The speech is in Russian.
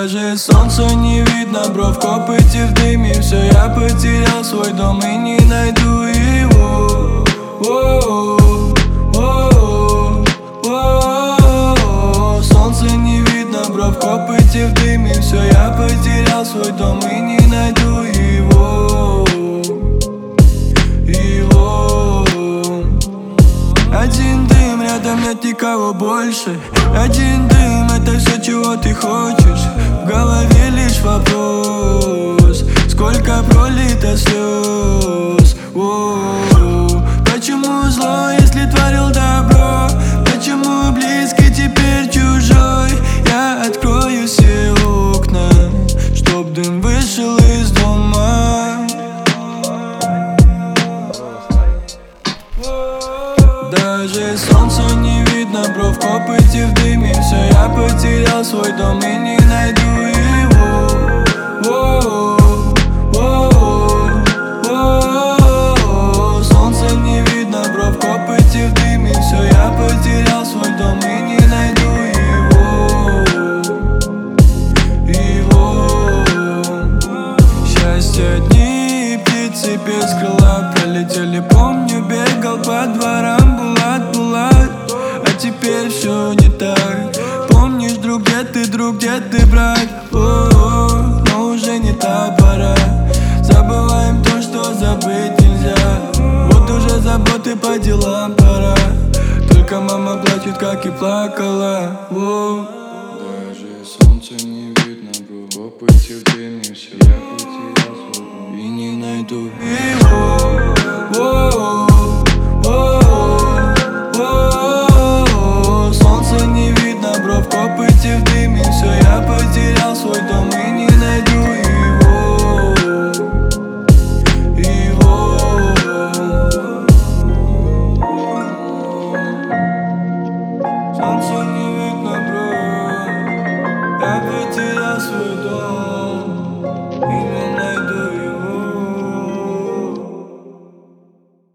Даже солнца не видно, бро, в копоте в дыме. Все, я потерял свой дом и не найду его. Солнца не видно, бро, в копоте в дыме. Все, я потерял свой дом и не найду его. Один дым, рядом нет никого больше. Один дым, это все, чего ты хочешь. В голове лишь вопрос: сколько пролито слез. Почему зло, если творил добро? Почему близкий теперь чужой? Я открою все окна, чтоб дым вышел из дома. Даже солнца не видно, бро, в копоте в дыме. Все, я потерял свой дом и не найду его. Солнца не видно, бро, в копоте в дыме. Все, я потерял свой дом и не найду его. Счастье дни, птицы без крыла пролетели. Помню, бегал по дворам, булат, а теперь все не так. Помнишь, друг, где ты, брат? Но уже не та пора. Забываем то, что забыть нельзя. Вот уже заботы по делам пора. Только мама плачет, как и плакала. Даже солнца не видно, бро, в копоте в дыме. Все, я потерял свой дом и не найду его. Солнца не видно, бро, в копоте в дыме. Все, я потерял свой дом и не найду его. Солнца не видно, бро, я потерял свой дом.